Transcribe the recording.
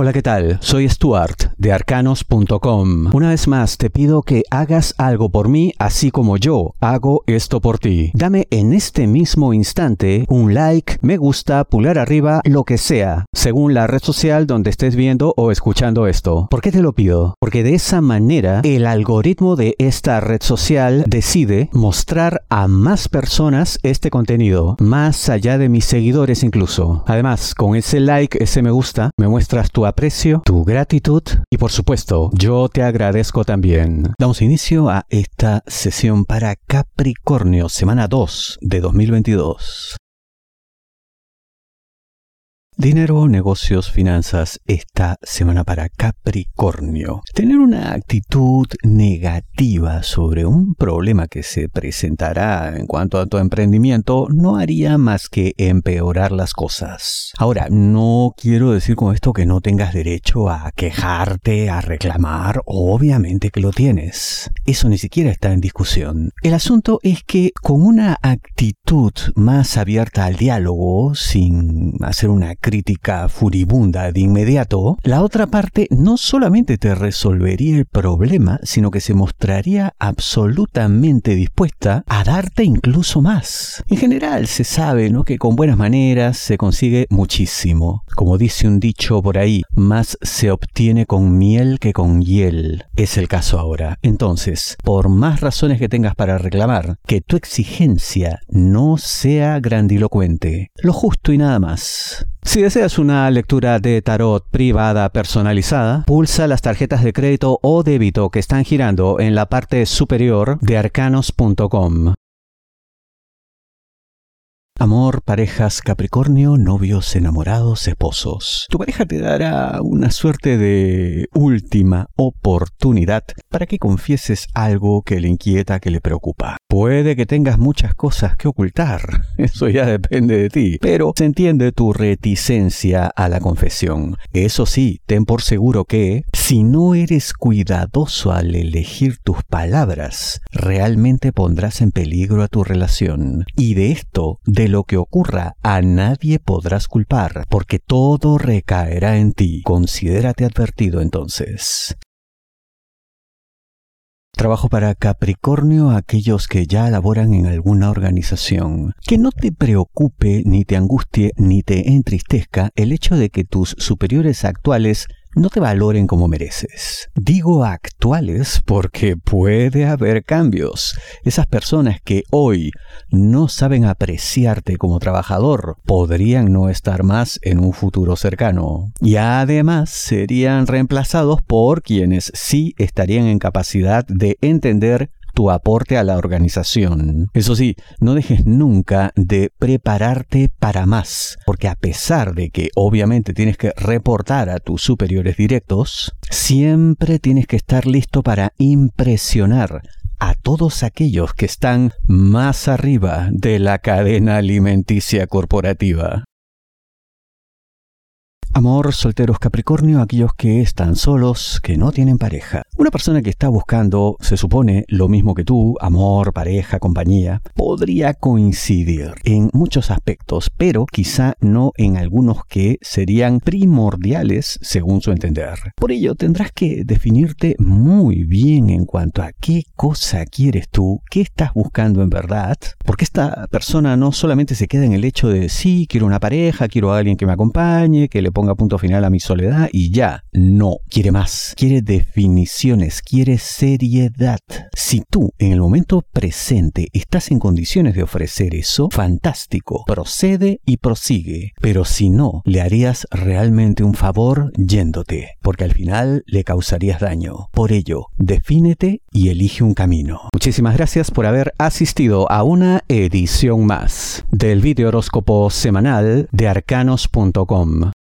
Hola, ¿qué tal? Soy Stuart de Arcanos.com. Una vez más te pido que hagas algo por mí, así como yo hago esto por ti. Dame en este mismo instante un like, me gusta, pulgar arriba, lo que sea, según la red social donde estés viendo o escuchando esto. ¿Por qué te lo pido? Porque de esa manera el algoritmo de esta red social decide mostrar a más personas este contenido, más allá de mis seguidores incluso. Además, con ese like, ese me gusta, me muestras tu aprecio, tu gratitud y por supuesto, yo te agradezco también. Damos inicio a esta sesión para Capricornio, semana 2 de 2022. Dinero, negocios, finanzas, esta semana para Capricornio. Tener una actitud negativa sobre un problema que se presentará en cuanto a tu emprendimiento no haría más que empeorar las cosas. Ahora, no quiero decir con esto que no tengas derecho a quejarte, a reclamar, obviamente que lo tienes. Eso ni siquiera está en discusión. El asunto es que con una actitud más abierta al diálogo, sin hacer una crítica furibunda de inmediato, la otra parte no solamente te resolvería el problema, sino que se mostraría absolutamente dispuesta a darte incluso más. En general se sabe, ¿no?, que con buenas maneras se consigue muchísimo. Como dice un dicho por ahí, más se obtiene con miel que con hiel. Es el caso ahora. Entonces, por más razones que tengas para reclamar, que tu exigencia no sea grandilocuente. Lo justo y nada más. Si deseas una lectura de tarot privada personalizada, pulsa las tarjetas de crédito o débito que están girando en la parte superior de Arcanos.com. Amor, parejas, Capricornio, novios, enamorados, esposos. Tu pareja te dará una suerte de última oportunidad para que confieses algo que le inquieta, que le preocupa. Puede que tengas muchas cosas que ocultar, eso ya depende de ti, pero se entiende tu reticencia a la confesión. Eso sí, ten por seguro que, si no eres cuidadoso al elegir tus palabras, realmente pondrás en peligro a tu relación. Y de esto, de lo que ocurra, a nadie podrás culpar, porque todo recaerá en ti. Considérate advertido entonces. Trabajo para Capricornio, aquellos que ya laboran en alguna organización. Que no te preocupe, ni te angustie, ni te entristezca el hecho de que tus superiores actuales no te valoren como mereces. Digo actuales porque puede haber cambios. Esas personas que hoy no saben apreciarte como trabajador podrían no estar más en un futuro cercano. Y además serían reemplazados por quienes sí estarían en capacidad de entender tu aporte a la organización. Eso sí, no dejes nunca de prepararte para más, porque a pesar de que obviamente tienes que reportar a tus superiores directos, siempre tienes que estar listo para impresionar a todos aquellos que están más arriba de la cadena alimenticia corporativa. Amor, solteros Capricornio, aquellos que están solos, que no tienen pareja. Una persona que está buscando, se supone, lo mismo que tú, amor, pareja, compañía, podría coincidir en muchos aspectos, pero quizá no en algunos que serían primordiales según su entender. Por ello, tendrás que definirte muy bien en cuanto a qué cosa quieres tú, qué estás buscando en verdad, porque esta persona no solamente se queda en el hecho de sí, quiero una pareja, quiero a alguien que me acompañe, que le ponga punto final a mi soledad y ya. No, quiere más, quiere definiciones, quiere seriedad. Si tú en el momento presente estás en condiciones de ofrecer eso, fantástico, procede y prosigue. Pero si no, le harías realmente un favor yéndote, porque al final le causarías daño. Por ello, defínete y elige un camino. Muchísimas gracias por haber asistido a una edición más del video horóscopo semanal de Arcanos.com.